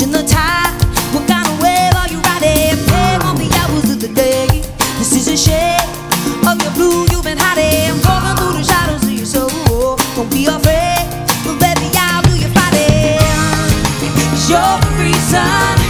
changing the tide. What kind of wave are you riding? Playing on the hours of the day. This is a shade of your blue you've been hiding, crawling through the shadows of your soul. Don't be afraid, but baby, I'll do your fighting. 'Cause you're the reason